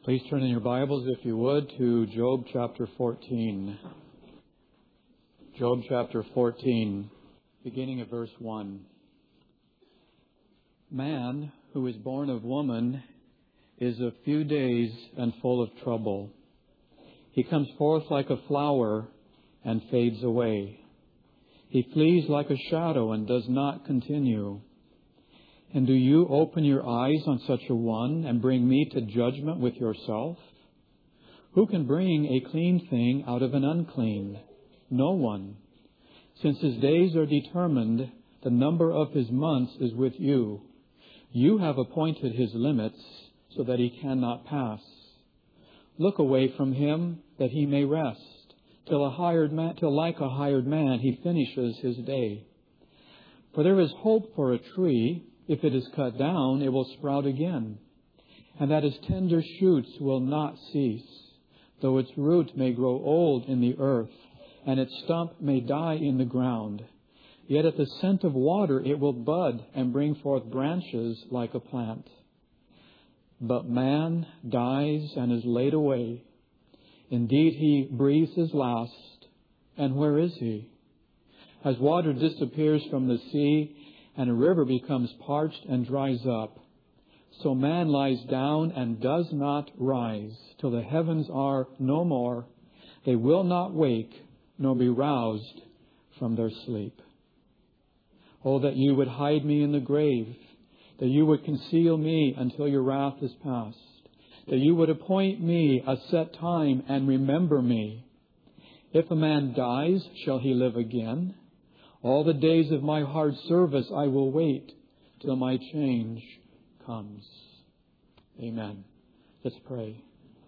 Please turn in your Bibles, if you would, to Job chapter 14. Job chapter 14, beginning at verse 1. Man who is born of woman is of few days and full of trouble. He comes forth like a flower and fades away. He flees like a shadow and does not continue. And do you open your eyes on such a one and bring me to judgment with yourself? Who can bring a clean thing out of an unclean? No one. Since his days are determined, the number of his months is with you. You have appointed his limits so that he cannot pass. Look away from him that he may rest, till like a hired man he finishes his day. For there is hope for a tree. If it is cut down, it will sprout again, and that its tender shoots will not cease, though its root may grow old in the earth, and its stump may die in the ground. Yet at the scent of water it will bud and bring forth branches like a plant. But man dies and is laid away. Indeed, he breathes his last, and where is he? As water disappears from the sea, and a river becomes parched and dries up, so man lies down and does not rise, till the heavens are no more. They will not wake, nor be roused from their sleep. Oh, that you would hide me in the grave, that you would conceal me until your wrath is past, that you would appoint me a set time and remember me. If a man dies, shall he live again? All the days of my hard service I will wait till my change comes. Amen. Let's pray.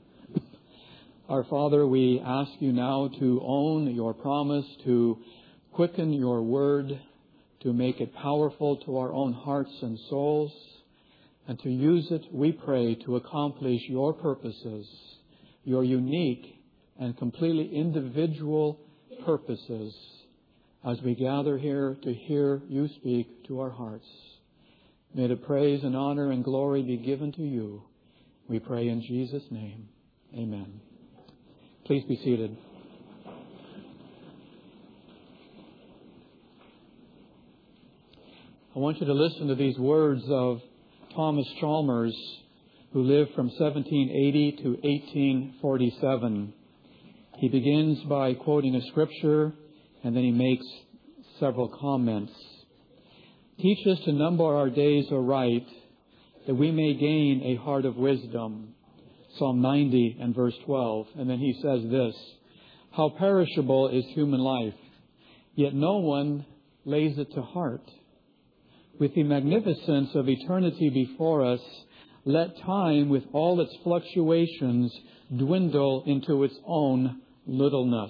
Our Father, we ask you now to own your promise, to quicken your word, to make it powerful to our own hearts and souls, and to use it, we pray, to accomplish your purposes, your unique and completely individual purposes, as we gather here to hear you speak to our hearts. May the praise and honor and glory be given to you. We pray in Jesus' name. Amen. Please be seated. I want you to listen to these words of Thomas Chalmers, who lived from 1780 to 1847. He begins by quoting a scripture, and then he makes several comments. Teach us to number our days aright, that we may gain a heart of wisdom. Psalm 90 and verse 12. And then he says this: how perishable is human life, yet no one lays it to heart. With the magnificence of eternity before us, let time with all its fluctuations dwindle into its own littleness.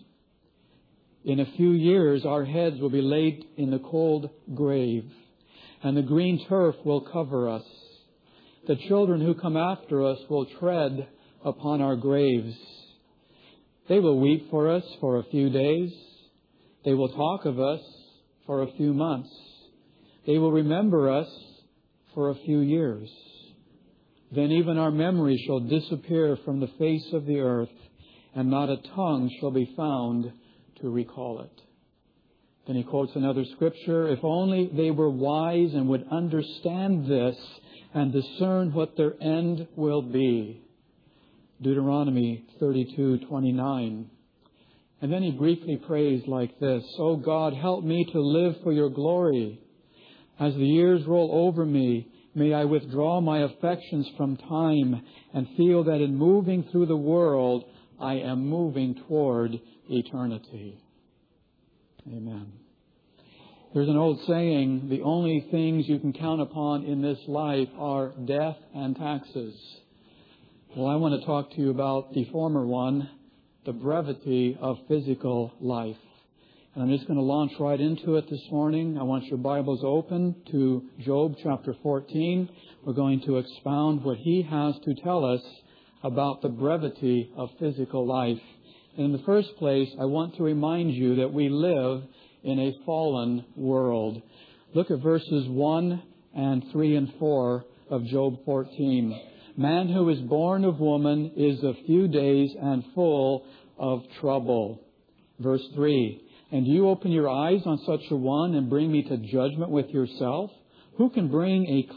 In a few years, our heads will be laid in the cold grave, and the green turf will cover us. The children who come after us will tread upon our graves. They will weep for us for a few days. They will talk of us for a few months. They will remember us for a few years. Then even our memory shall disappear from the face of the earth, and not a tongue shall be found to recall it. Then he quotes another scripture: if only they were wise and would understand this and discern what their end will be. Deuteronomy 32:29. And then he briefly prays like this: O God, help me to live for your glory. As the years roll over me, may I withdraw my affections from time and feel that in moving through the world, I am moving toward eternity. Amen. There's an old saying: the only things you can count upon in this life are death and taxes. Well, I want to talk to you about the former one, the brevity of physical life. And I'm just going to launch right into it this morning. I want your Bibles open to Job chapter 14. We're going to expound what he has to tell us about the brevity of physical life. In the first place, I want to remind you that we live in a fallen world. Look at verses 1 and 3 and 4 of Job 14. Man who is born of woman is of few days and full of trouble. Verse 3, and do you open your eyes on such a one and bring me to judgment with yourself? Who can bring a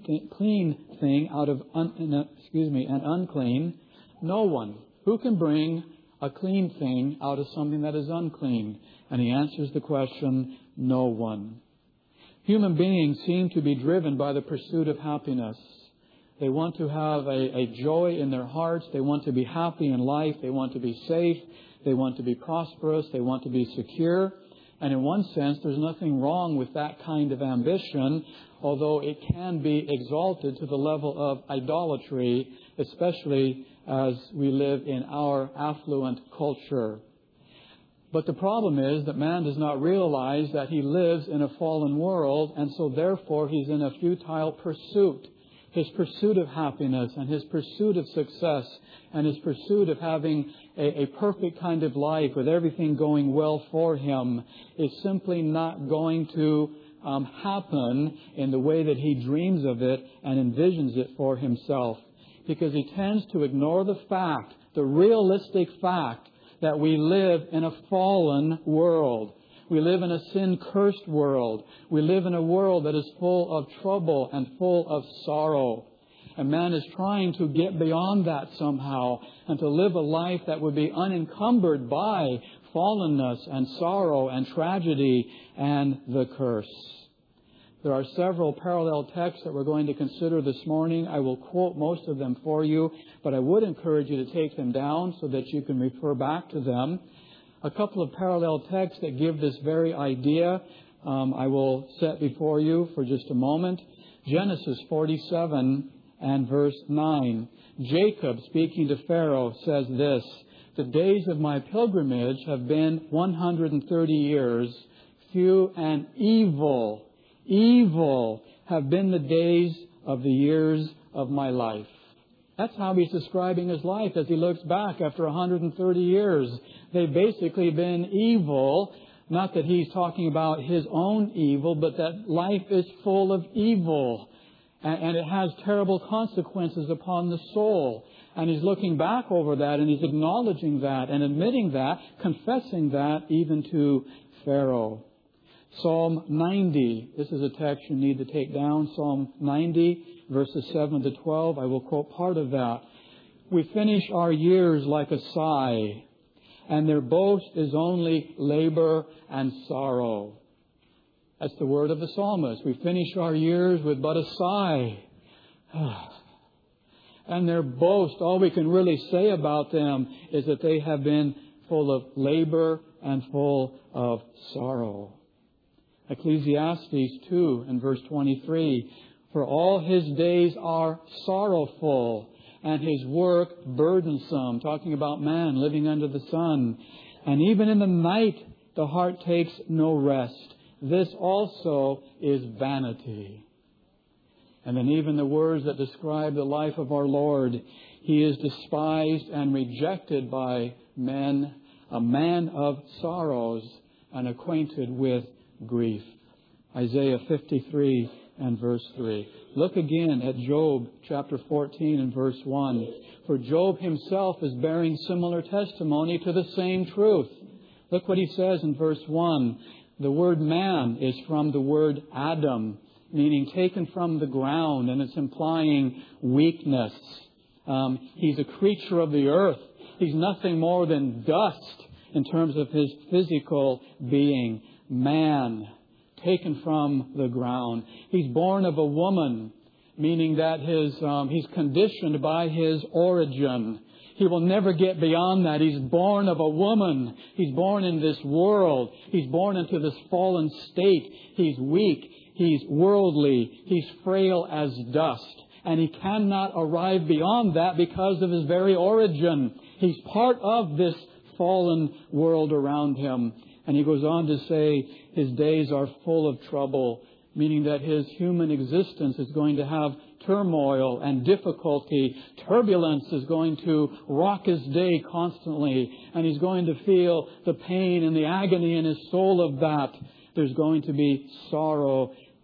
clean thing out of an unclean? No one. Who can bring a clean thing out of something that is unclean? And he answers the question, no one. Human beings seem to be driven by the pursuit of happiness. They want to have a joy in their hearts. They want to be happy in life. They want to be safe. They want to be prosperous. They want to be secure. And in one sense, there's nothing wrong with that kind of ambition, although it can be exalted to the level of idolatry, especially as we live in our affluent culture. But the problem is that man does not realize that he lives in a fallen world, and so therefore he's in a futile pursuit. His pursuit of happiness and his pursuit of success and his pursuit of having a perfect kind of life with everything going well for him is simply not going to happen in the way that he dreams of it and envisions it for himself. Because he tends to ignore the fact, the realistic fact, that we live in a fallen world. We live in a sin-cursed world. We live in a world that is full of trouble and full of sorrow. And man is trying to get beyond that somehow and to live a life that would be unencumbered by fallenness and sorrow and tragedy and the curse. There are several parallel texts that we're going to consider this morning. I will quote most of them for you, but I would encourage you to take them down so that you can refer back to them. A couple of parallel texts that give this very idea I will set before you for just a moment. Genesis 47 and verse 9. Jacob, speaking to Pharaoh, says this, the days of my pilgrimage have been 130 years. Few and evil have been the days of the years of my life. That's how he's describing his life as he looks back after 130 years. They've basically been evil. Not that he's talking about his own evil, but that life is full of evil. And it has terrible consequences upon the soul. And he's looking back over that and he's acknowledging that and admitting that, confessing that even to Pharaoh. Psalm 90. This is a text you need to take down. Psalm 90, verses 7 to 12. I will quote part of that. We finish our years like a sigh, and their boast is only labor and sorrow. That's the word of the psalmist. We finish our years with but a sigh. And their boast, all we can really say about them is that they have been full of labor and full of sorrow. Ecclesiastes 2 and verse 23, for all his days are sorrowful and his work burdensome, talking about man living under the sun. And even in the night the heart takes no rest. This also is vanity. And then even the words that describe the life of our Lord, he is despised and rejected by men, a man of sorrows and acquainted with grief. Isaiah 53 and verse 3. Look again at Job chapter 14 and verse 1. For Job himself is bearing similar testimony to the same truth. Look what he says in verse 1. The word man is from the word Adam, meaning taken from the ground, and it's implying weakness. He's a creature of the earth. He's nothing more than dust in terms of his physical being. Man, taken from the ground. He's born of a woman, meaning that he's conditioned by his origin. He will never get beyond that. He's born of a woman. He's born in this world. He's born into this fallen state. He's weak. He's worldly. He's frail as dust. And he cannot arrive beyond that because of his very origin. He's part of this fallen world around him. And he goes on to say his days are full of trouble, meaning that his human existence is going to have turmoil and difficulty. Turbulence is going to rock his day constantly, and he's going to feel the pain and the agony in his soul of that. There's going to be sorrow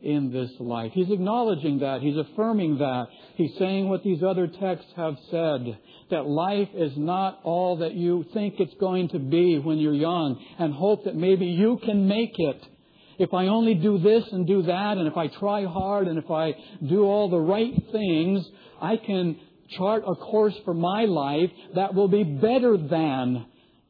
in this life. He's acknowledging that. He's affirming that. He's saying what these other texts have said, that life is not all that you think it's going to be when you're young, and hope that maybe you can make it. If I only do this and do that, and if I try hard, and if I do all the right things, I can chart a course for my life that will be better than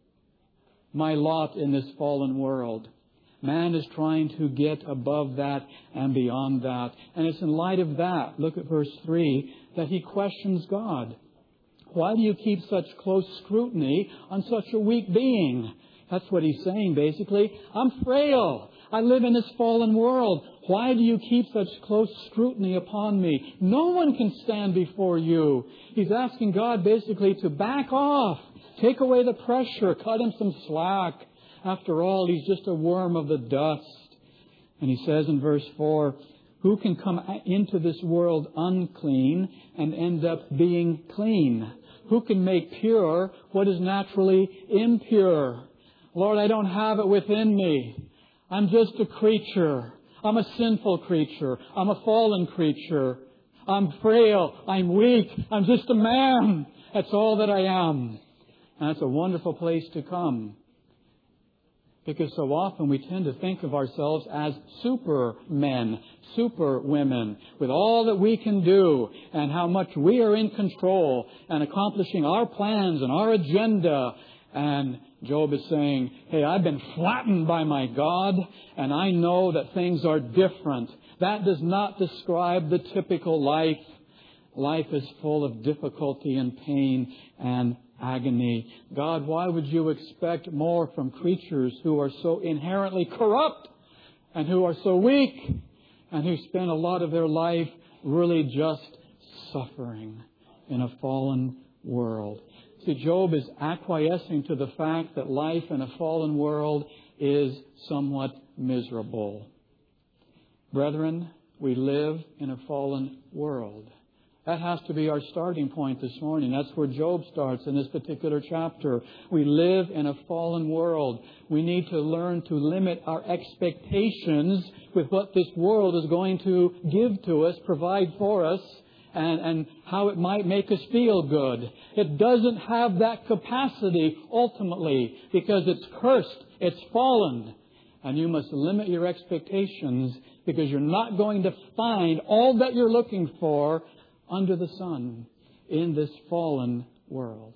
my lot in this fallen world. Man is trying to get above that and beyond that. And it's in light of that, look at verse 3, that he questions God. Why do you keep such close scrutiny on such a weak being? That's what he's saying, basically. I'm frail. I live in this fallen world. Why do you keep such close scrutiny upon me? No one can stand before you. He's asking God basically to back off. Take away the pressure. Cut him some slack. After all, he's just a worm of the dust. And he says in verse 4, who can come into this world unclean and end up being clean? Who can make pure what is naturally impure? Lord, I don't have it within me. I'm just a creature. I'm a sinful creature. I'm a fallen creature. I'm frail. I'm weak. I'm just a man. That's all that I am. And that's a wonderful place to come. Because so often we tend to think of ourselves as supermen, superwomen, with all that we can do and how much we are in control and accomplishing our plans and our agenda. And Job is saying, hey, I've been flattened by my God, and I know that things are different. That does not describe the typical life. Life is full of difficulty and pain and agony. God, why would you expect more from creatures who are so inherently corrupt and who are so weak and who spend a lot of their life really just suffering in a fallen world? See, Job is acquiescing to the fact that life in a fallen world is somewhat miserable. Brethren, we live in a fallen world. That has to be our starting point this morning. That's where Job starts in this particular chapter. We live in a fallen world. We need to learn to limit our expectations with what this world is going to give to us, provide for us, and how it might make us feel good. It doesn't have that capacity ultimately because it's cursed, it's fallen. And you must limit your expectations because you're not going to find all that you're looking for under the sun in this fallen world.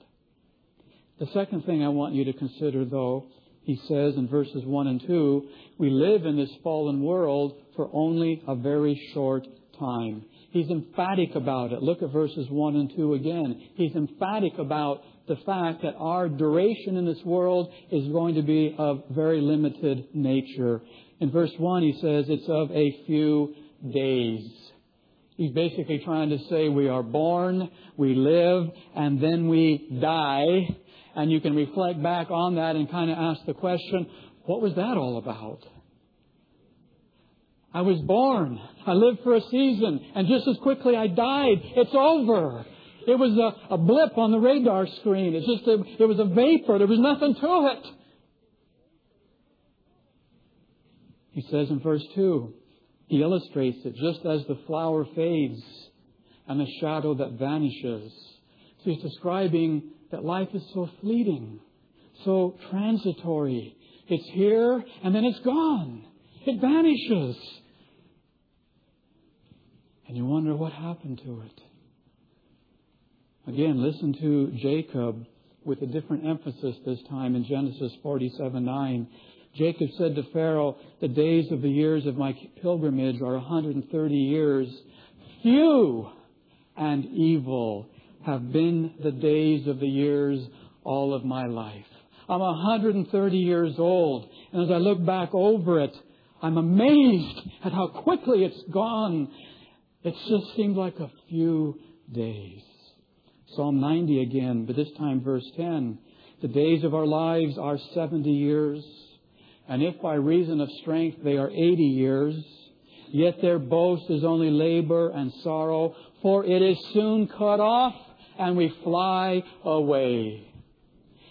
The second thing I want you to consider, though, he says in verses 1 and 2, we live in this fallen world for only a very short time. He's emphatic about it. Look at verses 1 and 2 again. He's emphatic about the fact that our duration in this world is going to be of very limited nature. In verse 1, he says it's of a few days. He's basically trying to say we are born, we live, and then we die. And you can reflect back on that and kind of ask the question, what was that all about? I was born. I lived for a season. And just as quickly I died. It's over. It was a blip on the radar screen. It was a vapor. There was nothing to it. He says in verse 2, he illustrates it just as the flower fades and the shadow that vanishes. So he's describing that life is so fleeting, so transitory. It's here and then it's gone. It vanishes. And you wonder what happened to it. Again, listen to Jacob with a different emphasis this time in Genesis 47:9. Jacob said to Pharaoh, the days of the years of my pilgrimage are 130 years. Few and evil have been the days of the years all of my life. I'm 130 years old. And as I look back over it, I'm amazed at how quickly it's gone. It just seemed like a few days. Psalm 90 again, but this time verse 10. The days of our lives are 70 years. And if by reason of strength they are 80 years, yet their boast is only labor and sorrow, for it is soon cut off and we fly away.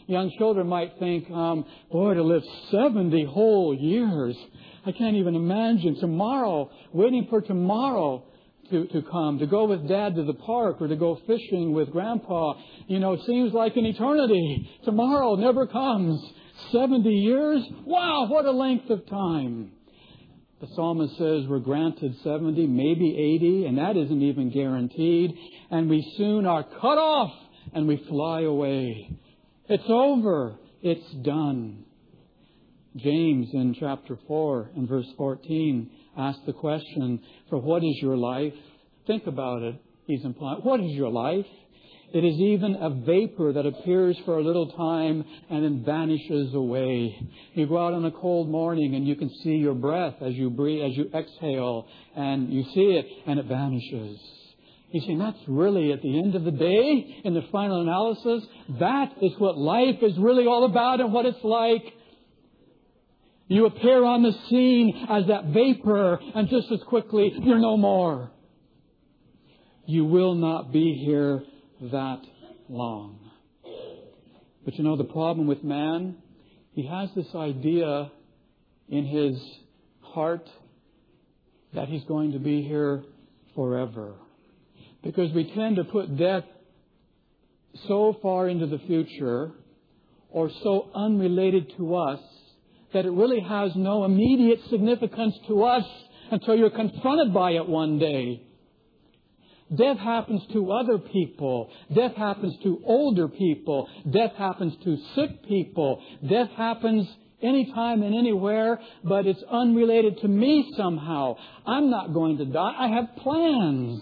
Young children might think, boy, to live 70 whole years. I can't even imagine tomorrow, waiting for tomorrow to come, to go with Dad to the park or to go fishing with Grandpa. It seems like an eternity. Tomorrow never comes. 70 years? Wow, what a length of time. The psalmist says we're granted 70, maybe 80, and that isn't even guaranteed. And we soon are cut off and we fly away. It's over. It's done. James in chapter 4 and verse 14 asks the question, for what is your life? Think about it. He's implying, what is your life? It is even a vapor that appears for a little time and then vanishes away. You go out on a cold morning and you can see your breath as you breathe, as you exhale, and you see it and it vanishes. He's saying that's really at the end of the day, in the final analysis, that is what life is really all about and what it's like. You appear on the scene as that vapor and just as quickly, you're no more. You will not be here that long. But the problem with man, he has this idea in his heart that he's going to be here forever. Because we tend to put death so far into the future or so unrelated to us that it really has no immediate significance to us until you're confronted by it one day. Death happens to other people. Death happens to older people. Death happens to sick people. Death happens anytime and anywhere, but it's unrelated to me somehow. I'm not going to die. I have plans.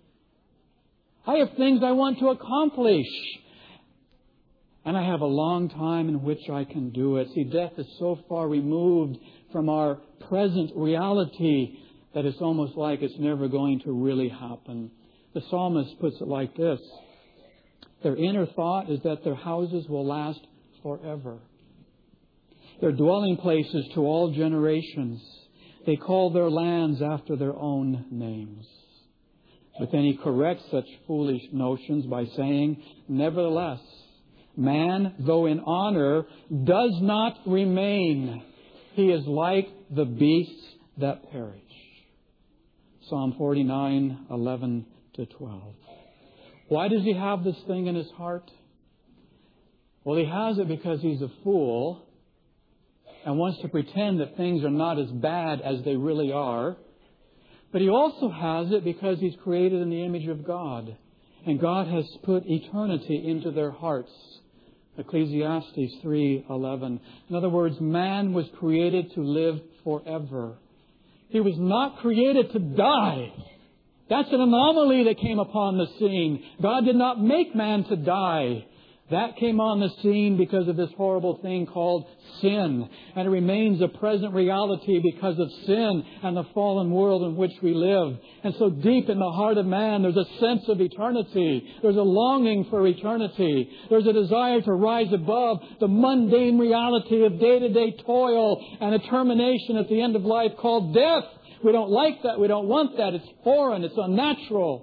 I have things I want to accomplish. And I have a long time in which I can do it. See, death is so far removed from our present reality that it's almost like it's never going to really happen. The psalmist puts it like this. Their inner thought is that their houses will last forever. Their dwelling places to all generations. They call their lands after their own names. But then he corrects such foolish notions by saying, nevertheless, man, though in honor, does not remain. He is like the beasts that perish. Psalm 49, 11 to 12. Why does he have this thing in his heart? Well, he has it because he's a fool and wants to pretend that things are not as bad as they really are. But he also has it because he's created in the image of God. And God has put eternity into their hearts. Ecclesiastes 3:11. In other words, man was created to live forever. He was not created to die. That's an anomaly that came upon the scene. God did not make man to die. That came on the scene because of this horrible thing called sin. And it remains a present reality because of sin and the fallen world in which we live. And so deep in the heart of man, there's a sense of eternity. There's a longing for eternity. There's a desire to rise above the mundane reality of day-to-day toil and a termination at the end of life called death. We don't like that. We don't want that. It's foreign. It's unnatural.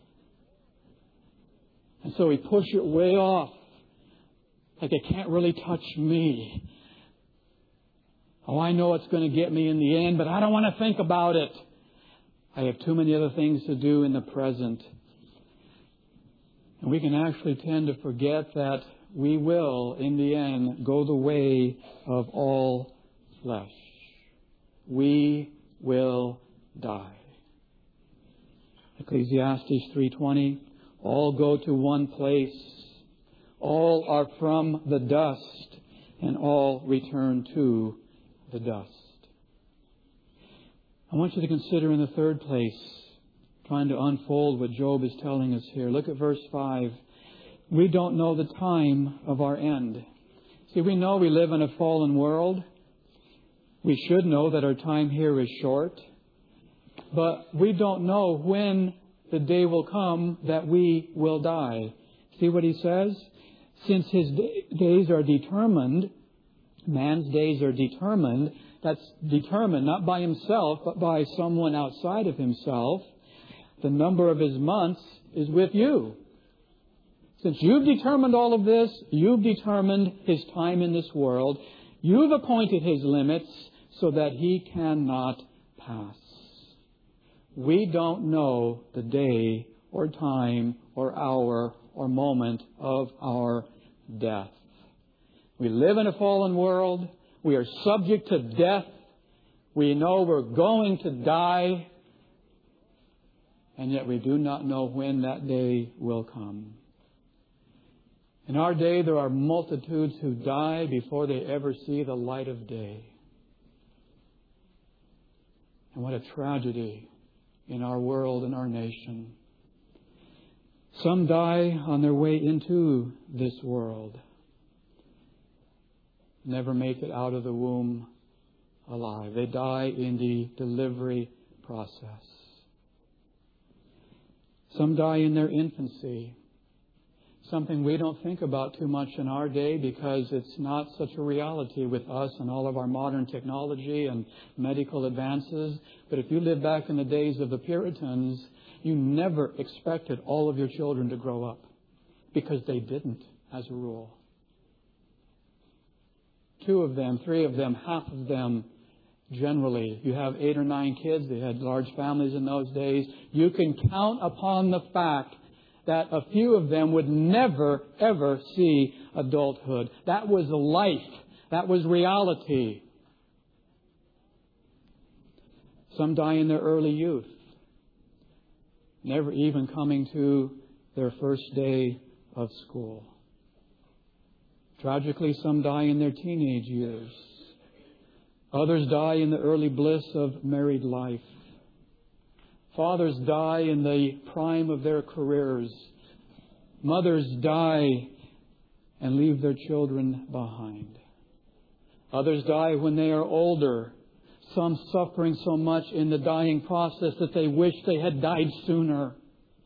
And so we push it way off. Like it can't really touch me. Oh, I know it's going to get me in the end, but I don't want to think about it. I have too many other things to do in the present. And we can actually tend to forget that we will, in the end, go the way of all flesh. We will die. Ecclesiastes 3:20, all go to one place. All are from the dust, and all return to the dust. I want you to consider in the third place, trying to unfold what Job is telling us here. Look at verse 5. We don't know the time of our end. See, we know we live in a fallen world. We should know that our time here is short. But we don't know when the day will come that we will die. See what he says? Since his days are determined, man's days are determined, that's determined not by himself, but by someone outside of himself. The number of his months is with you. Since you've determined all of this, you've determined His time in this world, you've appointed His limits so that He cannot pass. We don't know the day or time or hour or moment of our death. We live in a fallen world. We are subject to death. We know we're going to die. And yet we do not know when that day will come. In our day, there are multitudes who die before they ever see the light of day. And what a tragedy in our world and our nation. Some die on their way into this world. Never make it out of the womb alive. They die in the delivery process. Some die in their infancy. Something we don't think about too much in our day because it's not such a reality with us and all of our modern technology and medical advances. But if you live back in the days of the Puritans, you never expected all of your children to grow up because they didn't, as a rule. 2 of them, 3 of them, half of them, generally. You have 8 or 9 kids. They had large families in those days. You can count upon the fact that a few of them would never, ever see adulthood. That was life. That was reality. Some die in their early youth, never even coming to their first day of school. Tragically, some die in their teenage years. Others die in the early bliss of married life. Fathers die in the prime of their careers. Mothers die and leave their children behind. Others die when they are older. Some suffering so much in the dying process that they wish they had died sooner.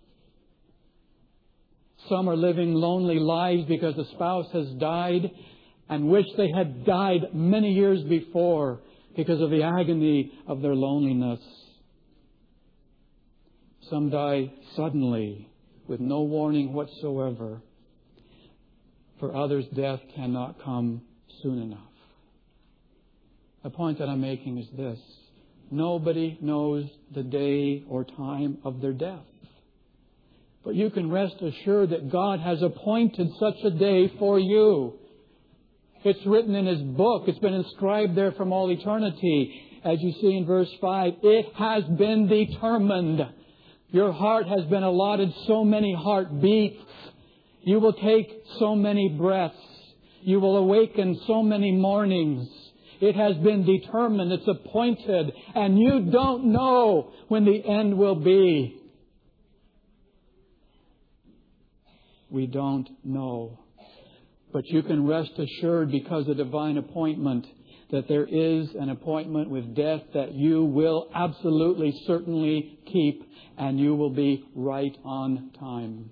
Some are living lonely lives because the spouse has died and wish they had died many years before because of the agony of their loneliness. Some die suddenly with no warning whatsoever. For others, death cannot come soon enough. The point that I'm making is this. Nobody knows the day or time of their death. But you can rest assured that God has appointed such a day for you. It's written in His book. It's been inscribed there from all eternity. As you see in verse 5, it has been determined. Your heart has been allotted so many heartbeats. You will take so many breaths. You will awaken so many mornings. It has been determined. It's appointed. And you don't know when the end will be. We don't know. But you can rest assured because of divine appointment that there is an appointment with death that you will absolutely, certainly keep, and you will be right on time.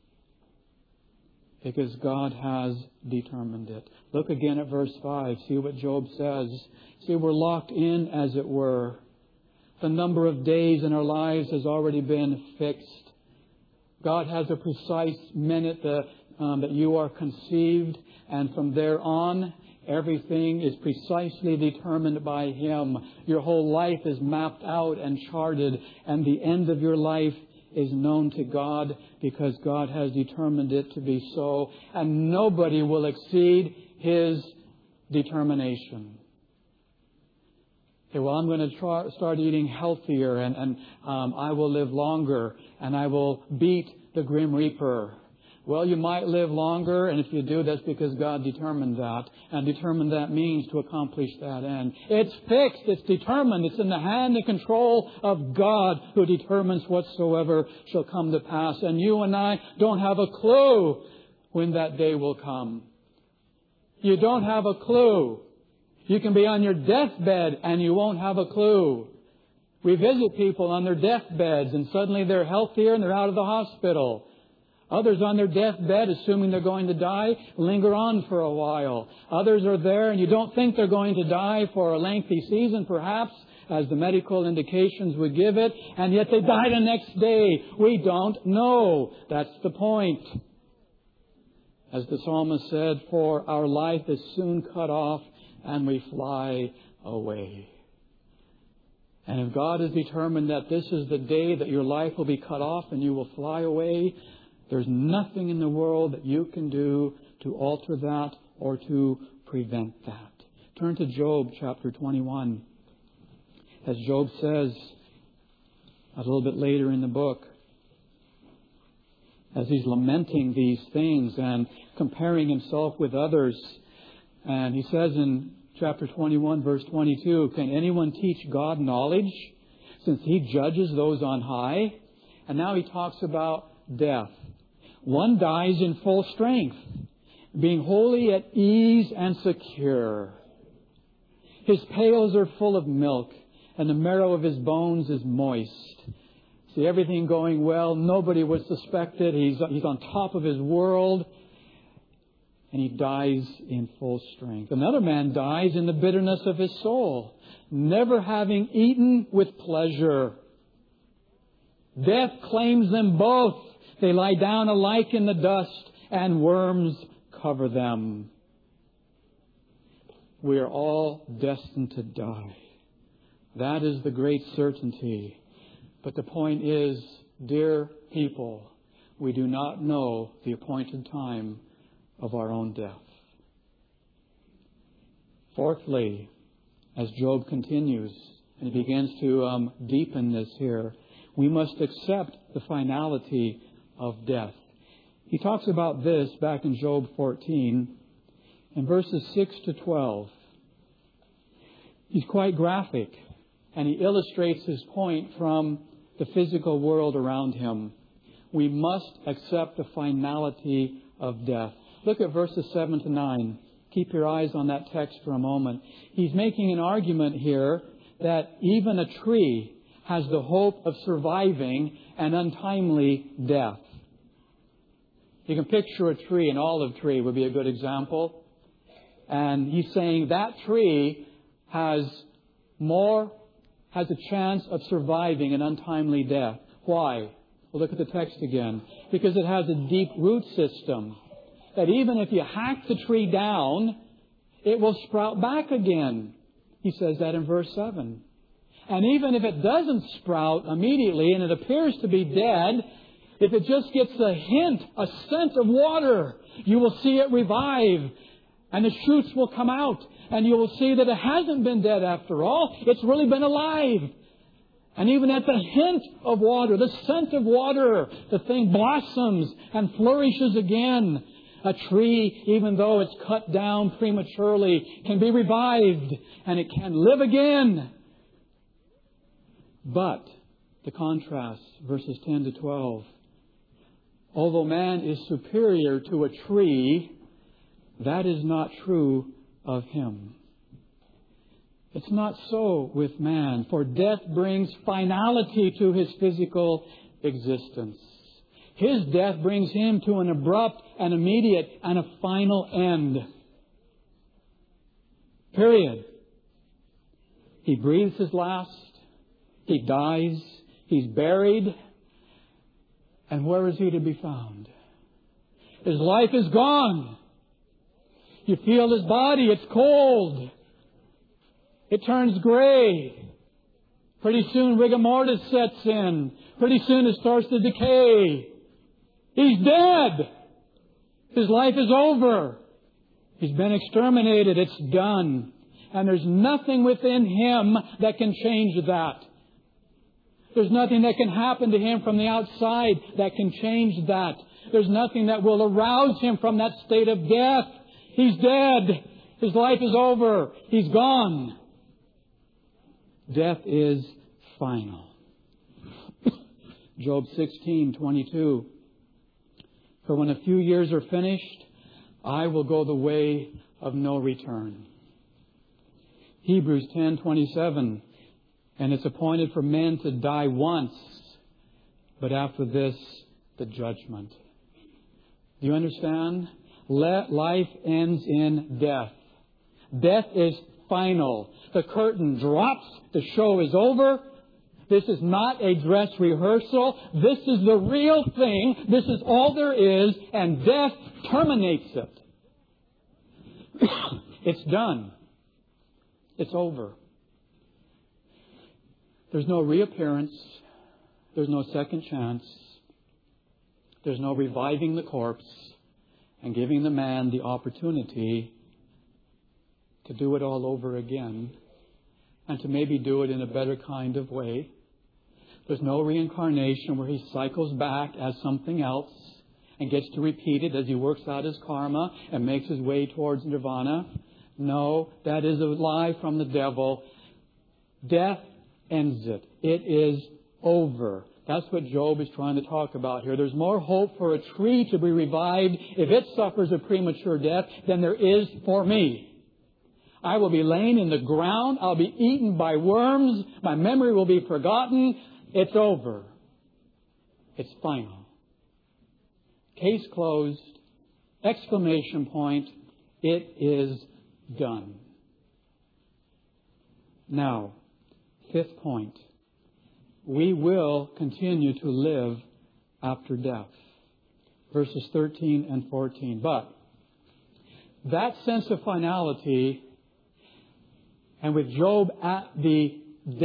Because God has determined it. Look again at verse 5. See what Job says. See, we're locked in, as it were. The number of days in our lives has already been fixed. God has a precise minute that you are conceived, and from there on, everything is precisely determined by Him. Your whole life is mapped out and charted, and the end of your life is known to God because God has determined it to be so, and nobody will exceed His determination. Okay, well, I'm going to start eating healthier, and I will live longer, and I will beat the Grim Reaper. Well, you might live longer, and if you do, that's because God determined that. And determined that means to accomplish that end. It's fixed. It's determined. It's in the hand and control of God who determines whatsoever shall come to pass. And you and I don't have a clue when that day will come. You don't have a clue. You can be on your deathbed and you won't have a clue. We visit people on their deathbeds and suddenly they're healthier and they're out of the hospital. Others on their deathbed, assuming they're going to die, linger on for a while. Others are there and you don't think they're going to die for a lengthy season, perhaps, as the medical indications would give it, and yet they die the next day. We don't know. That's the point. As the psalmist said, for our life is soon cut off and we fly away. And if God has determined that this is the day that your life will be cut off and you will fly away, there's nothing in the world that you can do to alter that or to prevent that. Turn to Job chapter 21. As Job says a little bit later in the book, as he's lamenting these things and comparing himself with others. And he says in chapter 21, verse 22, can anyone teach God knowledge, since He judges those on high? And now he talks about death. One dies in full strength, being wholly at ease and secure. His pails are full of milk, and the marrow of his bones is moist. See, everything going well. Nobody would suspect it. He's on top of his world. And he dies in full strength. Another man dies in the bitterness of his soul, never having eaten with pleasure. Death claims them both. They lie down alike in the dust, and worms cover them. We are all destined to die. That is the great certainty. But the point is, dear people, we do not know the appointed time of our own death. Fourthly, as Job continues, and he begins to deepen this here, we must accept the finality of death. He talks about this back in Job 14, in verses 6 to 12. He's quite graphic, and he illustrates his point from the physical world around him. We must accept the finality of death. Look at verses 7 to 9. Keep your eyes on that text for a moment. He's making an argument here that even a tree has the hope of surviving an untimely death. You can picture a tree, an olive tree would be a good example. And he's saying that tree has a chance of surviving an untimely death. Why? Well, look at the text again. Because it has a deep root system. That even if you hack the tree down, it will sprout back again. He says that in verse 7. And even if it doesn't sprout immediately and it appears to be dead, if it just gets a hint, a scent of water, you will see it revive. And the shoots will come out. And you will see that it hasn't been dead after all. It's really been alive. And even at the hint of water, the scent of water, the thing blossoms and flourishes again. A tree, even though it's cut down prematurely, can be revived and it can live again. But the contrast, verses 10 to 12. Although man is superior to a tree, that is not true of him. It's not so with man, for death brings finality to his physical existence. His death brings him to an abrupt and immediate and a final end. Period. He breathes his last. He dies. He's buried. And where is he to be found? His life is gone. You feel his body. It's cold. It turns gray. Pretty soon rigor mortis sets in. Pretty soon it starts to decay. He's dead. His life is over. He's been exterminated. It's done. And there's nothing within him that can change that. There's nothing that can happen to him from the outside that can change that. There's nothing that will arouse him from that state of death. He's dead. His life is over. He's gone. Death is final. Job 16:22. For when a few years are finished, I will go the way of no return. Hebrews 10:27. And it's appointed for men to die once, but after this, the judgment. Do you understand? Life ends in death. Death is final. The curtain drops. The show is over. This is not a dress rehearsal. This is the real thing. This is all there is, and death terminates it. It's done. It's over. There's no reappearance. There's no second chance. There's no reviving the corpse and giving the man the opportunity to do it all over again and to maybe do it in a better kind of way. There's no reincarnation where he cycles back as something else and gets to repeat it as he works out his karma and makes his way towards nirvana. No, that is a lie from the devil. Death ends it. It is over. That's what Job is trying to talk about here. There's more hope for a tree to be revived if it suffers a premature death than there is for me. I will be laying in the ground. I'll be eaten by worms. My memory will be forgotten. It's over. It's final. Case closed. Exclamation point. It is done. Now, fifth point. We will continue to live after death. Verses 13 and 14. But that sense of finality, and with Job at the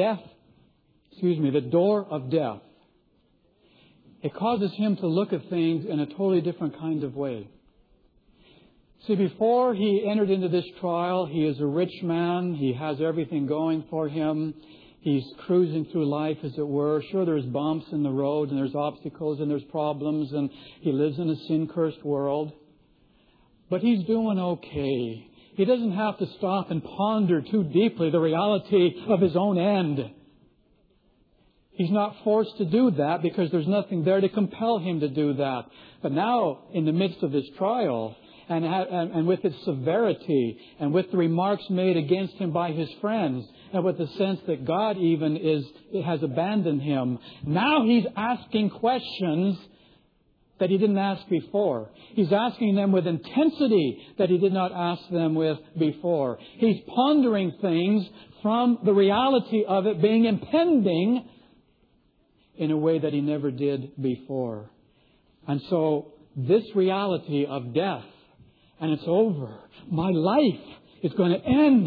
door of death, it causes him to look at things in a totally different kind of way. See, before he entered into this trial, he is a rich man. He has everything going for him. He's cruising through life, as it were. Sure, there's bumps in the road, and there's obstacles, and there's problems, and he lives in a sin-cursed world. But he's doing okay. He doesn't have to stop and ponder too deeply the reality of his own end. He's not forced to do that because there's nothing there to compel him to do that. But now, in the midst of this trial, and with its severity, and with the remarks made against him by his friends, and with the sense that God even has abandoned him, now he's asking questions that he didn't ask before. He's asking them with intensity that he did not ask them with before. He's pondering things from the reality of it being impending in a way that he never did before. And so this reality of death, and it's over. My life is going to end.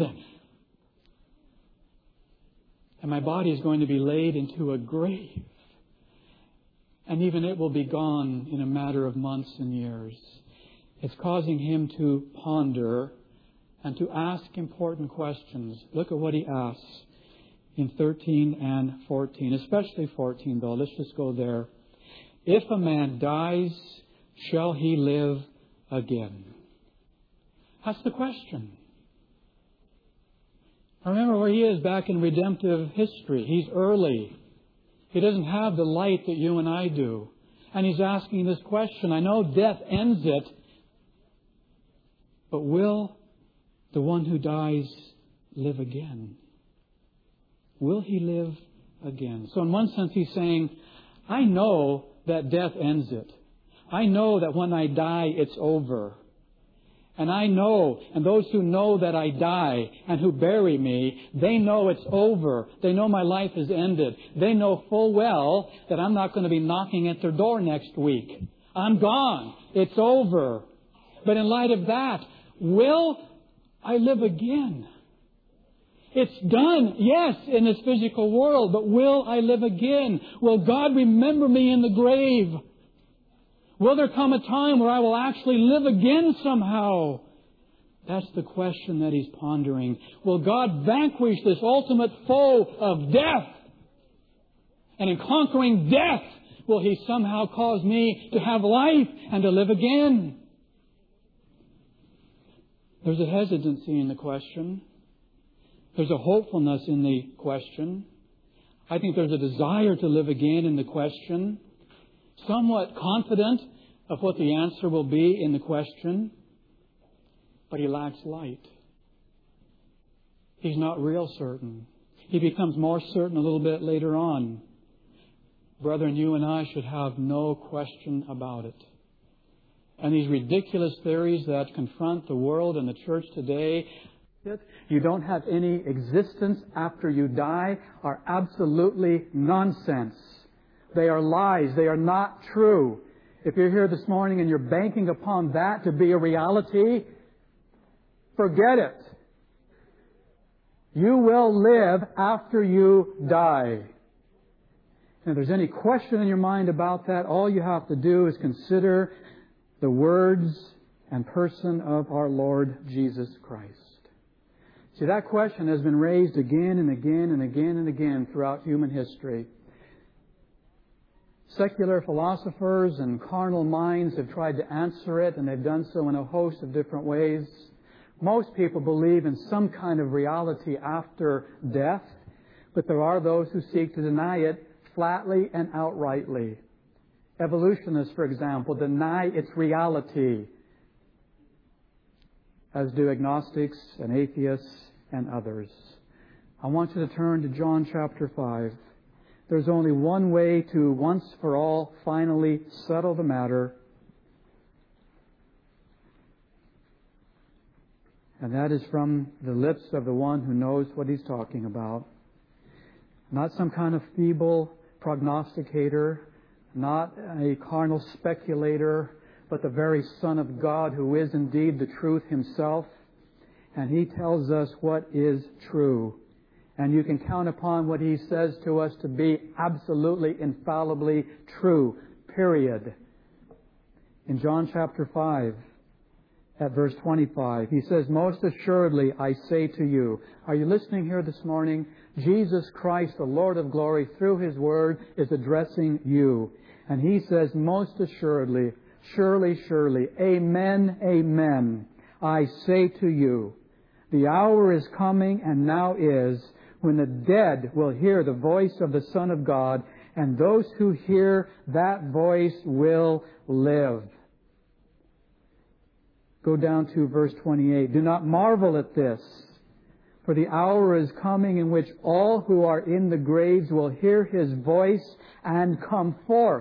And my body is going to be laid into a grave. And even it will be gone in a matter of months and years. It's causing him to ponder and to ask important questions. Look at what he asks in 13 and 14. Especially 14, though. Let's just go there. If a man dies, shall he live again? That's the question. Remember where he is back in redemptive history. He's early. He doesn't have the light that you and I do. And he's asking this question. I know death ends it. But will the one who dies live again? Will he live again? So in one sense he's saying, I know that death ends it. I know that when I die it's over. And I know, and those who know that I die and who bury me, they know it's over. They know my life is ended. They know full well that I'm not going to be knocking at their door next week. I'm gone. It's over. But in light of that, will I live again? It's done, yes, in this physical world, but will I live again? Will God remember me in the grave? Will there come a time where I will actually live again somehow? That's the question that he's pondering. Will God vanquish this ultimate foe of death? And in conquering death, will he somehow cause me to have life and to live again? There's a hesitancy in the question. There's a hopefulness in the question. I think there's a desire to live again in the question. Somewhat confident of what the answer will be in the question, but he lacks light. He's not real certain. He becomes more certain a little bit later on. Brethren, you and I should have no question about it. And these ridiculous theories that confront the world and the church today, You don't have any existence after you die are absolutely nonsense. They are lies. They are not true. If you're here this morning and you're banking upon that to be a reality, forget it. You will live after you die. And if there's any question in your mind about that, all you have to do is consider the words and person of our Lord Jesus Christ. See, that question has been raised again and again and again and again throughout human history. Secular philosophers and carnal minds have tried to answer it, and they've done so in a host of different ways. Most people believe in some kind of reality after death, but there are those who seek to deny it flatly and outrightly. Evolutionists, for example, deny its reality, as do agnostics and atheists and others. I want you to turn to John chapter 5. There's only one way to once for all finally settle the matter, and that is from the lips of the one who knows what he's talking about. Not some kind of feeble prognosticator, not a carnal speculator, but the very Son of God who is indeed the truth Himself. And He tells us what is true. And you can count upon what He says to us to be absolutely, infallibly true. Period. In John chapter 5, at verse 25, He says, "Most assuredly I say to you." Are you listening here this morning? Jesus Christ, the Lord of glory, through His Word, is addressing you. And He says, "Most assuredly, surely, surely, amen, amen, I say to you, the hour is coming and now is, when the dead will hear the voice of the Son of God, and those who hear that voice will live." Go down to verse 28. "Do not marvel at this, for the hour is coming in which all who are in the graves will hear His voice and come forth.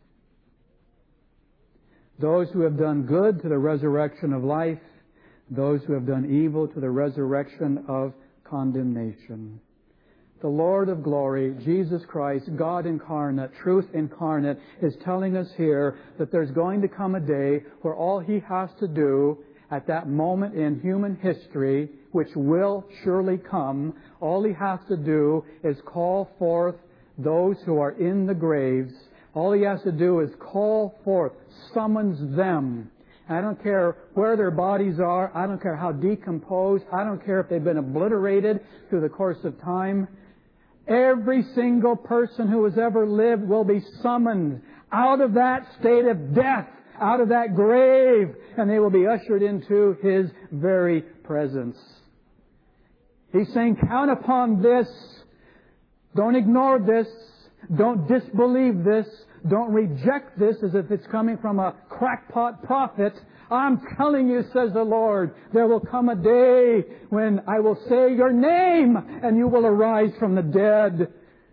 Those who have done good to the resurrection of life, those who have done evil to the resurrection of condemnation." The Lord of glory, Jesus Christ, God incarnate, truth incarnate, is telling us here that there's going to come a day where all He has to do at that moment in human history, which will surely come, all He has to do is call forth those who are in the graves. All He has to do is call forth, summons them. I don't care where their bodies are. I don't care how decomposed. I don't care if they've been obliterated through the course of time. Every single person who has ever lived will be summoned out of that state of death, out of that grave, and they will be ushered into His very presence. He's saying, count upon this. Don't ignore this. Don't disbelieve this. Don't reject this as if it's coming from a crackpot prophet. I'm telling you, says the Lord, there will come a day when I will say your name and you will arise from the dead.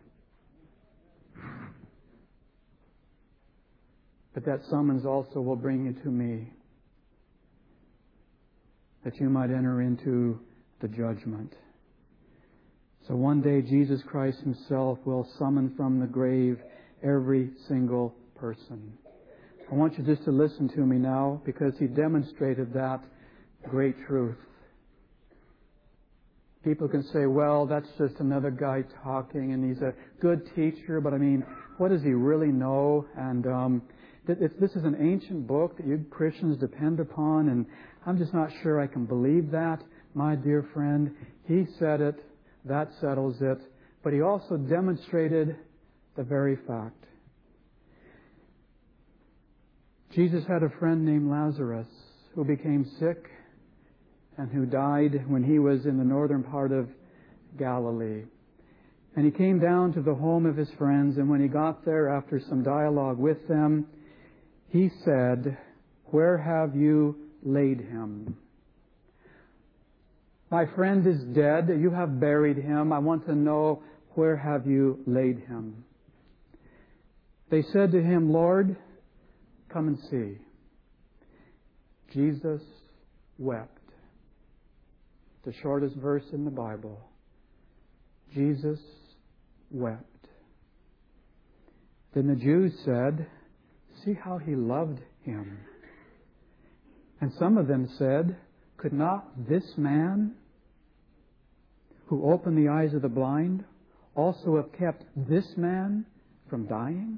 But that summons also will bring you to me, that you might enter into the judgment. So one day Jesus Christ Himself will summon from the grave every single person. I want you just to listen to me now, because He demonstrated that great truth. People can say, well, that's just another guy talking and he's a good teacher, but I mean, what does he really know? And this is an ancient book that you Christians depend upon, and I'm just not sure I can believe that. My dear friend, He said it, that settles it, but He also demonstrated the very fact. Jesus had a friend named Lazarus who became sick and who died when he was in the northern part of Galilee. And He came down to the home of His friends, and when He got there, after some dialogue with them, He said, "Where have you laid him?" "My friend is dead. You have buried him. I want to know, where have you laid him?" They said to Him, "Lord, come and see." Jesus wept. the shortest verse in the Bible. Jesus wept. Then the Jews said, "See how he loved him." And some of them said, "Could not this man who opened the eyes of the blind also have kept this man from dying?"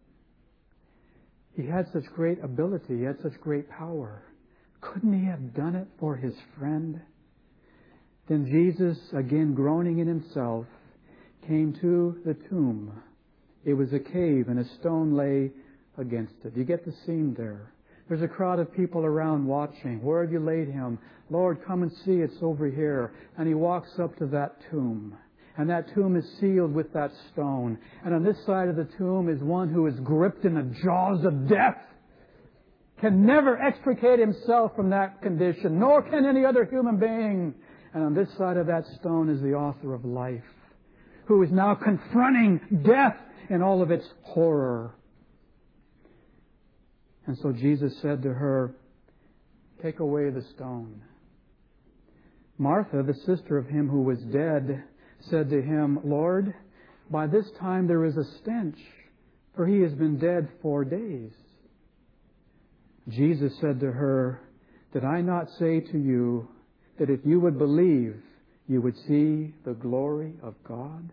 He had such great ability, he had such great power. Couldn't he have done it for his friend? Then Jesus, again groaning in himself, came to the tomb. It was a cave, and a stone lay against it. You get the scene there. There's a crowd of people around watching. "Where have you laid him?" "Lord, come and see, it's over here." And he walks up to that tomb. And that tomb is sealed with that stone. And on this side of the tomb is one who is gripped in the jaws of death. Can never extricate himself from that condition, nor can any other human being. And on this side of that stone is the author of life, who is now confronting death in all of its horror. And so Jesus said to her, "Take away the stone." Martha, the sister of him who was dead, said to him, "Lord, by this time there is a stench, for he has been dead 4 days." Jesus said to her, "Did I not say to you that if you would believe, you would see the glory of God?"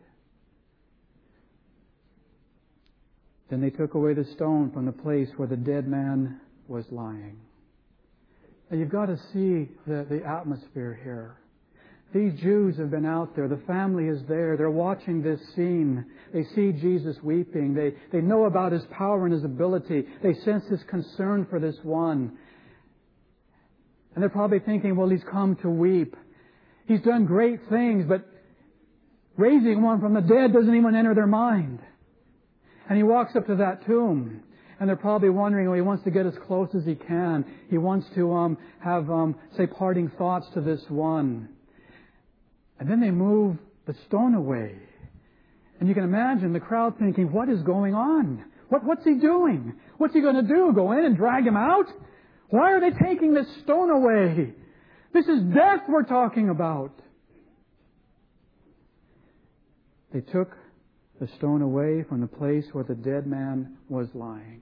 Then they took away the stone from the place where the dead man was lying. Now you've got to see the atmosphere here. These Jews have been out there. The family is there. They're watching this scene. They see Jesus weeping. They know about His power and His ability. They sense His concern for this one. And they're probably thinking, well, He's come to weep. He's done great things, but raising one from the dead doesn't even enter their mind. And He walks up to that tomb. And they're probably wondering, well, He wants to get as close as He can. He wants to have, say, parting thoughts to this one. And then they move the stone away. And you can imagine the crowd thinking, what is going on? What's He doing? What's He going to do? Go in and drag him out? Why are they taking this stone away? This is death we're talking about. They took the stone away from the place where the dead man was lying.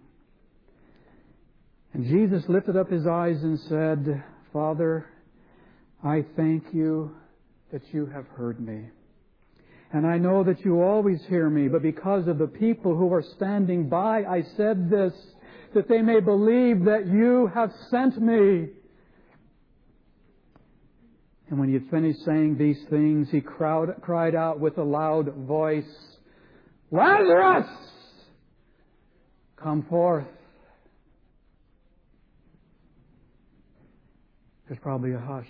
And Jesus lifted up His eyes and said, "Father, I thank You that You have heard me. And I know that You always hear me, but because of the people who are standing by, I said this, that they may believe that You have sent me." And when He had finished saying these things, He cried out with a loud voice, "Lazarus, come forth." There's probably a hush.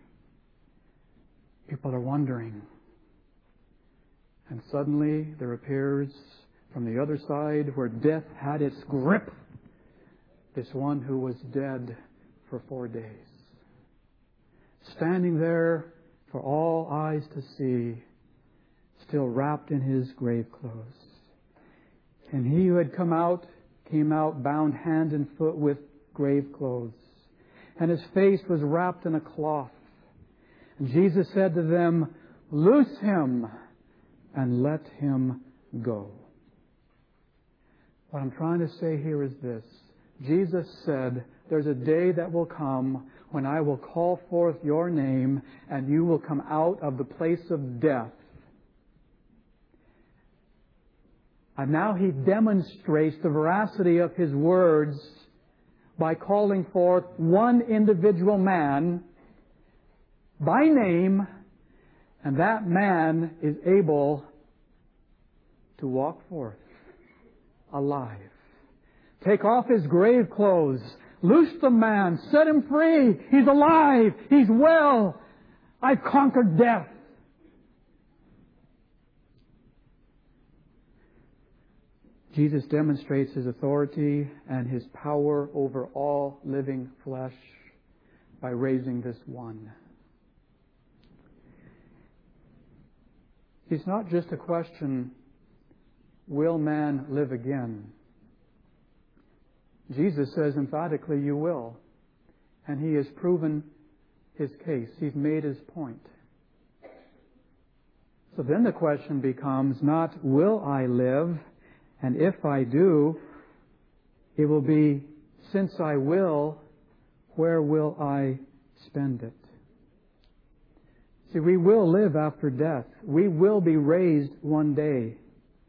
People are wondering. And suddenly there appears from the other side, where death had its grip, this one who was dead for 4 days. Standing there for all eyes to see, still wrapped in his grave clothes. And he who had came out bound hand and foot with grave clothes. And his face was wrapped in a cloth. And Jesus said to them, "Loose him and let him go." What I'm trying to say here is this. Jesus said, there's a day that will come when I will call forth your name and you will come out of the place of death. And now He demonstrates the veracity of His words by calling forth one individual man by name, and that man is able to walk forth alive. Take off his grave clothes, loose the man, set him free. He's alive. He's well. I've conquered death. Jesus demonstrates His authority and His power over all living flesh by raising this one. It's not just a question, will man live again? Jesus says emphatically, you will. And He has proven his case. He's made his point. So then the question becomes not, will I live? And if I do, it will be, since I will, where will I spend it? See, we will live after death. We will be raised one day.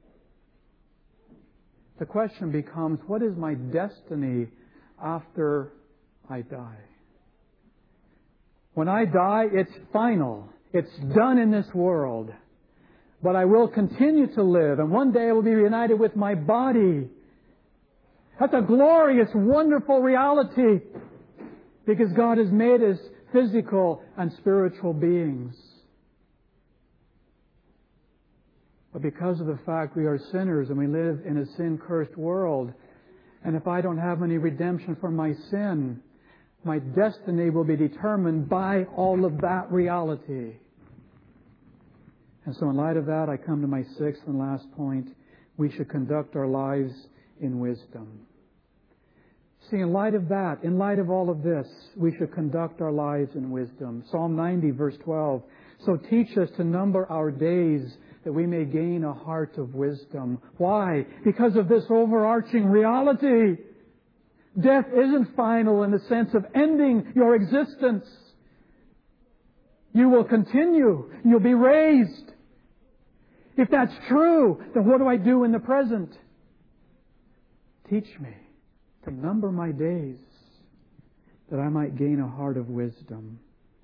The question becomes, what is my destiny after I die? When I die, it's final. It's done in this world. But I will continue to live, and one day I will be reunited with my body. That's a glorious, wonderful reality, because God has made us physical and spiritual beings. But because of the fact we are sinners and we live in a sin-cursed world, and if I don't have any redemption for my sin, my destiny will be determined by all of that reality. And so in light of that, I come to my sixth and last point. We should conduct our lives in wisdom. See, in light of that, in light of all of this, we should conduct our lives in wisdom. Psalm 90, verse 12. So teach us to number our days that we may gain a heart of wisdom. Why? Because of this overarching reality. Death isn't final in the sense of ending your existence. You will continue. You'll be raised. If that's true, then what do I do in the present? Teach me to number my days that I might gain a heart of wisdom.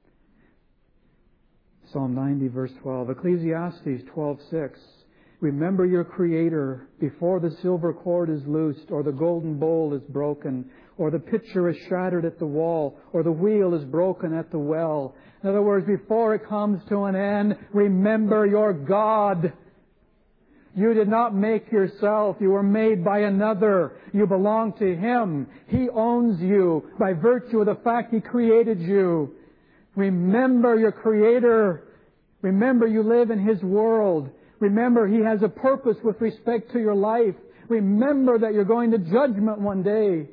Psalm 90, verse 12. Ecclesiastes 12:6. Remember your Creator before the silver cord is loosed, or the golden bowl is broken, or the pitcher is shattered at the wall, or the wheel is broken at the well. In other words, before it comes to an end, remember your God. You did not make yourself. You were made by another. You belong to Him. He owns you by virtue of the fact He created you. Remember your Creator. Remember you live in His world. Remember He has a purpose with respect to your life. Remember that you're going to judgment one day.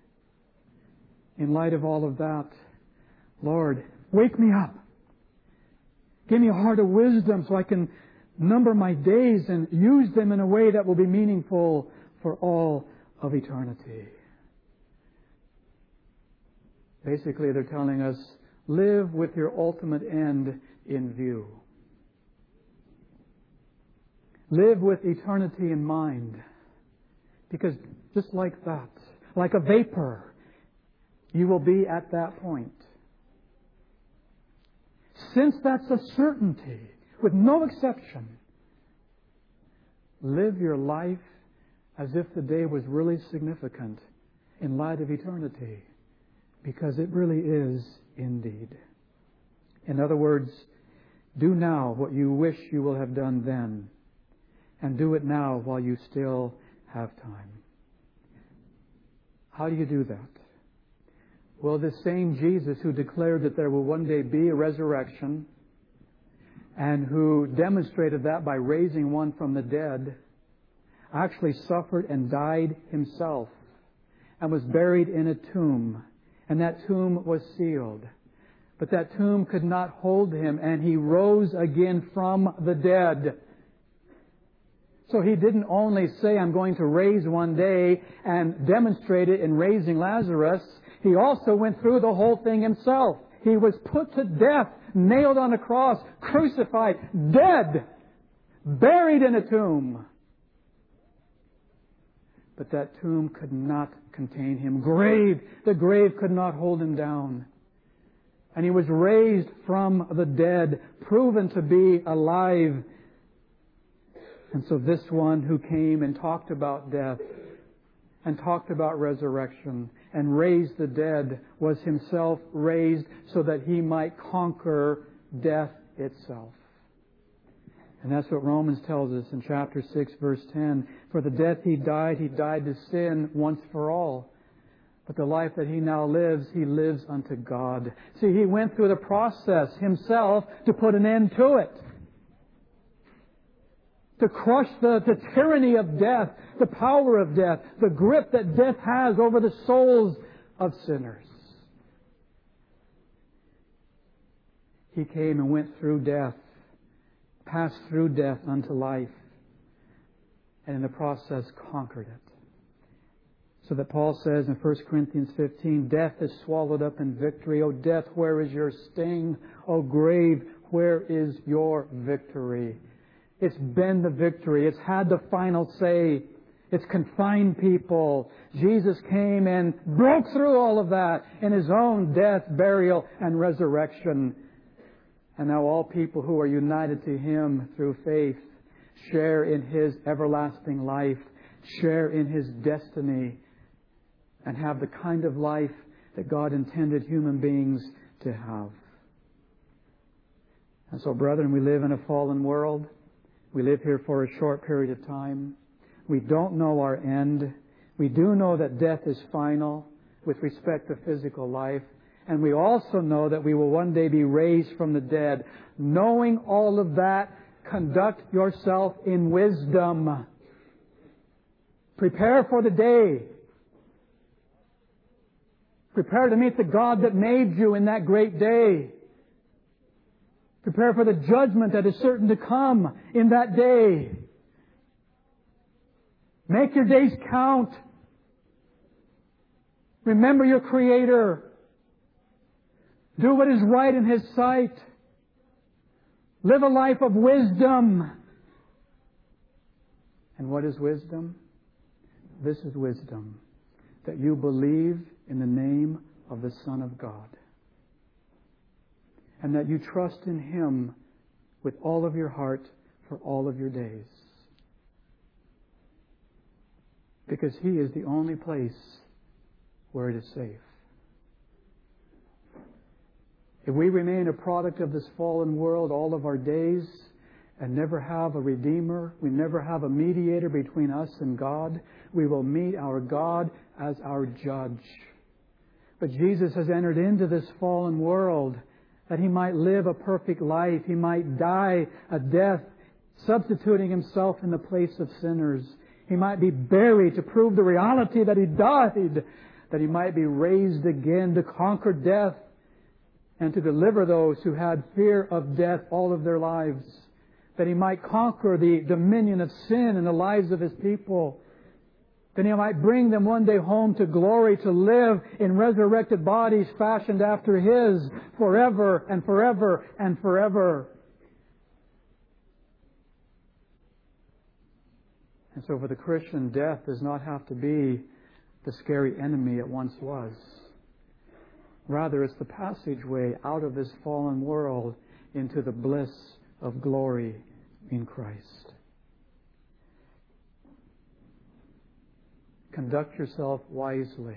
In light of all of that, Lord, wake me up. Give me a heart of wisdom so I can number my days and use them in a way that will be meaningful for all of eternity. Basically, they're telling us, live with your ultimate end in view. Live with eternity in mind. Because just like that, like a vapor, you will be at that point. Since that's a certainty, with no exception, live your life as if the day was really significant in light of eternity, because it really is indeed. In other words, do now what you wish you will have done then, and do it now while you still have time. How do you do that? Well, this same Jesus who declared that there will one day be a resurrection, and who demonstrated that by raising one from the dead, actually suffered and died Himself, and was buried in a tomb, and that tomb was sealed. But that tomb could not hold Him, and He rose again from the dead. So He didn't only say, I'm going to raise one day, and demonstrate it in raising Lazarus. He also went through the whole thing Himself. He was put to death, nailed on a cross, crucified, dead, buried in a tomb. But that tomb could not contain Him. The grave could not hold Him down. And He was raised from the dead, proven to be alive. And so this one who came and talked about death and talked about resurrection and raised the dead was Himself raised so that He might conquer death itself. And that's what Romans tells us in chapter 6, verse 10. For the death He died to sin once for all. But the life that He now lives, He lives unto God. See, He went through the process Himself to put an end to it. To crush the tyranny of death, the power of death, the grip that death has over the souls of sinners. He came and went through death, passed through death unto life, and in the process conquered it. So that Paul says in 1 Corinthians 15, death is swallowed up in victory. O death, where is your sting? O grave, where is your victory? It's been the victory. It's had the final say. It's confined people. Jesus came and broke through all of that in His own death, burial, and resurrection. And now all people who are united to Him through faith share in His everlasting life, share in His destiny, and have the kind of life that God intended human beings to have. And so, brethren, we live in a fallen world. We live here for a short period of time. We don't know our end. We do know that death is final with respect to physical life. And we also know that we will one day be raised from the dead. Knowing all of that, conduct yourself in wisdom. Prepare for the day. Prepare to meet the God that made you in that great day. Prepare for the judgment that is certain to come in that day. Make your days count. Remember your Creator. Do what is right in His sight. Live a life of wisdom. And what is wisdom? This is wisdom. That you believe in the name of the Son of God. And that you trust in Him with all of your heart for all of your days. Because He is the only place where it is safe. If we remain a product of this fallen world all of our days and never have a Redeemer, we never have a mediator between us and God, we will meet our God as our judge. But Jesus has entered into this fallen world that He might live a perfect life. He might die a death, substituting Himself in the place of sinners. He might be buried to prove the reality that He died, that He might be raised again to conquer death and to deliver those who had fear of death all of their lives, that He might conquer the dominion of sin in the lives of His people, that He might bring them one day home to glory, to live in resurrected bodies fashioned after His forever and forever and forever. And so for the Christian, death does not have to be the scary enemy it once was. Rather, it's the passageway out of this fallen world into the bliss of glory in Christ. Conduct yourself wisely.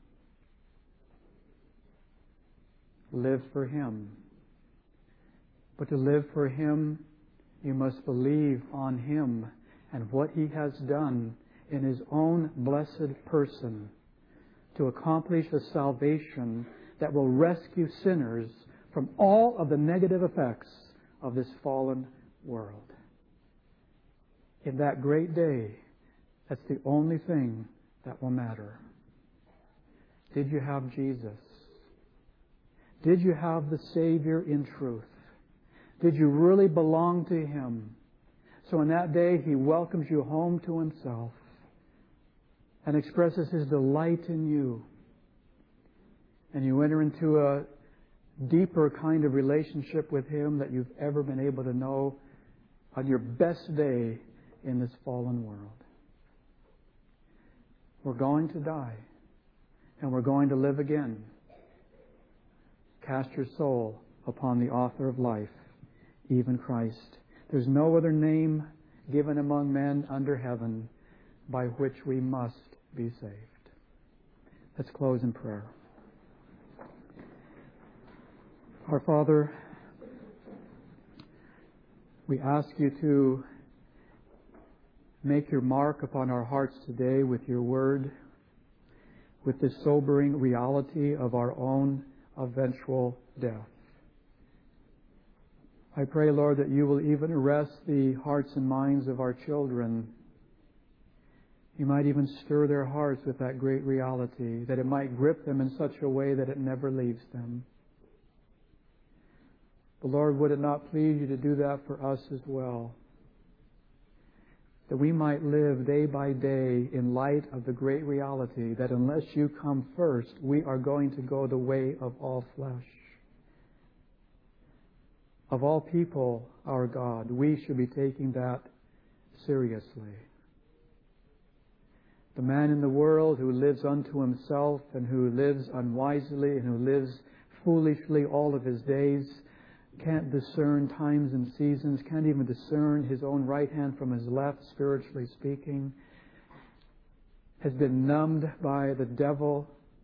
Live for Him. But to live for Him, you must believe on Him and what He has done in His own blessed person to accomplish a salvation that will rescue sinners from all of the negative effects of this fallen world. In that great day, that's the only thing that will matter. Did you have Jesus? Did you have the Savior in truth? Did you really belong to Him? So in that day, He welcomes you home to Himself and expresses His delight in you. And you enter into a deeper kind of relationship with Him that you've ever been able to know on your best day in this fallen world. We're going to die, and we're going to live again. Cast your soul upon the author of life, even Christ. There's no other name given among men under heaven by which we must be saved. Let's close in prayer. Our Father, we ask You to make Your mark upon our hearts today with Your Word, with the sobering reality of our own eventual death. I pray, Lord, that You will even arrest the hearts and minds of our children. You might even stir their hearts with that great reality, that it might grip them in such a way that it never leaves them. But Lord, would it not please you to do that for us as well? That we might live day by day in light of the great reality that unless you come first, we are going to go the way of all flesh. Of all people, our God, we should be taking that seriously. The man in the world who lives unto himself and who lives unwisely and who lives foolishly all of his days can't discern times and seasons, can't even discern his own right hand from his left, spiritually speaking, has been numbed by the devil,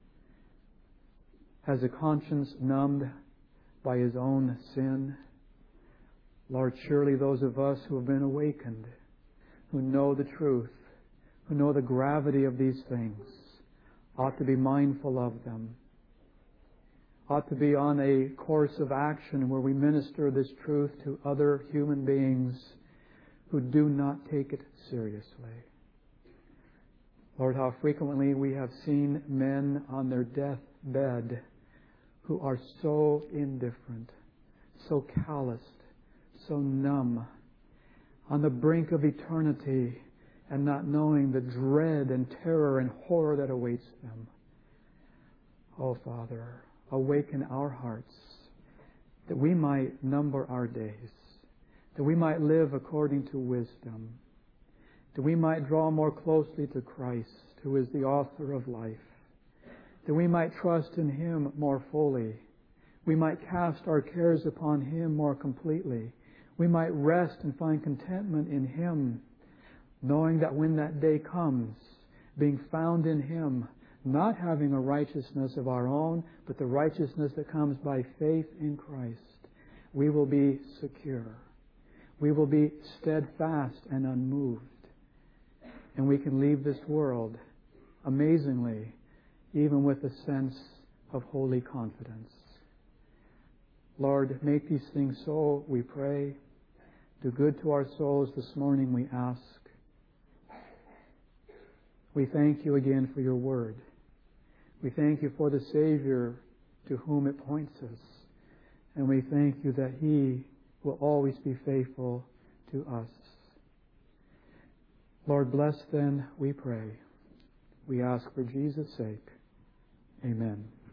has a conscience numbed by his own sin. Lord, surely those of us who have been awakened, who know the truth, who know the gravity of these things, ought to be mindful of them, ought to be on a course of action where we minister this truth to other human beings who do not take it seriously. Lord, how frequently we have seen men on their deathbed who are so indifferent, so calloused, so numb, on the brink of eternity and not knowing the dread and terror and horror that awaits them. Oh, Father, awaken our hearts that we might number our days, that we might live according to wisdom, that we might draw more closely to Christ, who is the author of life, that we might trust in Him more fully, we might cast our cares upon Him more completely, we might rest and find contentment in Him, knowing that when that day comes, being found in Him, not having a righteousness of our own, but the righteousness that comes by faith in Christ, we will be secure. We will be steadfast and unmoved. And we can leave this world, amazingly, even with a sense of holy confidence. Lord, make these things so, we pray. Do good to our souls this morning, we ask. We thank you again for your word. We thank you for the Savior to whom it points us. And we thank you that He will always be faithful to us. Lord, bless then, we pray. We ask for Jesus' sake. Amen.